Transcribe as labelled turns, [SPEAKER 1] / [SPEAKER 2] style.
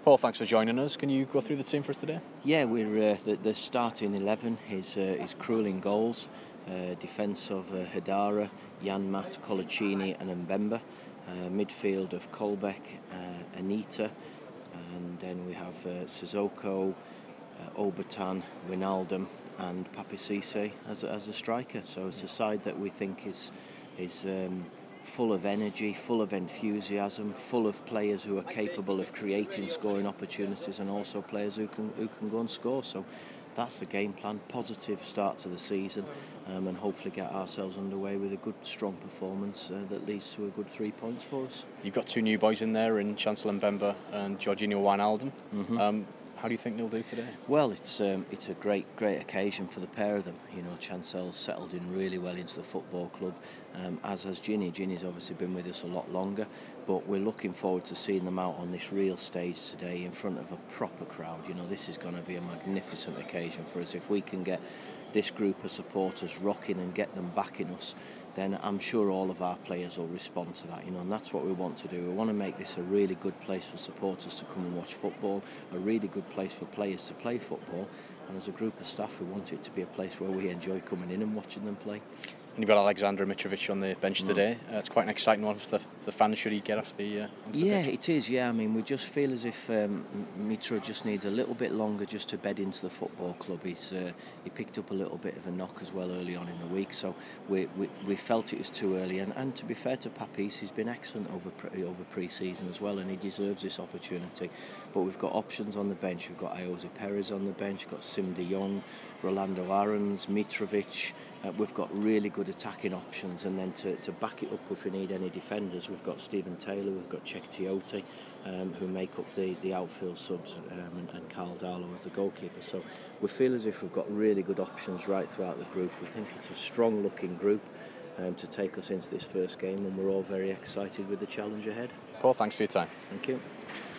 [SPEAKER 1] Paul, thanks for joining us. Can you go through the team for us today?
[SPEAKER 2] Yeah, we're the starting 11 is Krul in goals, defence of Hidara, Janmat, Colaccini and Mbemba, midfield of Kolbeck, Anita, and then we have Sissoko, Obertan, Wijnaldum and Papi Cisse as a striker. So it's a side that we think is full of energy, full of enthusiasm, full of players who are capable of creating scoring opportunities, and also players who can go and score. So that's the game plan. Positive start to the season, and hopefully get ourselves underway with a good, strong performance that leads to a good 3 points for us.
[SPEAKER 1] You've got two new boys in there in Chancel Mbemba and Jorginho Wijnaldum.
[SPEAKER 2] Mm-hmm.
[SPEAKER 1] How do you think they'll do today?
[SPEAKER 2] Well, it's a great occasion for the pair of them. You know, Chancel's settled in really well into the football club, as has Ginny. Ginny's obviously been with us a lot longer, but we're looking forward to seeing them out on this real stage today in front of a proper crowd. You know, this is going to be a magnificent occasion for us. If we can get this group of supporters rocking and get them backing us, then I'm sure all of our players will respond to that, you know, and that's what we want to do. We want to make this a really good place for supporters to come and watch football, a really good place for players to play football, and as a group of staff we want it to be a place where we enjoy coming in and watching them play.
[SPEAKER 1] And you've got Alexander Mitrovic on the bench today. It's quite an exciting one for the fans should he get off the onto the pitch.
[SPEAKER 2] It is, yeah. I mean, we just feel as if Mitro just needs a little bit longer just to bed into the football club. He picked up a little bit of a knock as well early on in the week, so we felt it was too early. And to be fair to Papis, he's been excellent over pre-season as well, and he deserves this opportunity. But we've got options on the bench. We've got Ayoze Perez on the bench, we've got Sim de Jong, Rolando Aarons, Mitrovic. We've got really good attacking options, and then to back it up if we need any defenders, we've got Stephen Taylor, we've got Cheick Tiote, who make up the outfield subs, and Carl Darlow as the goalkeeper. So we feel as if we've got really good options right throughout the group. We think it's a strong looking group to take us into this first game, and we're all very excited with the challenge ahead.
[SPEAKER 1] Paul, thanks for your time.
[SPEAKER 2] Thank you.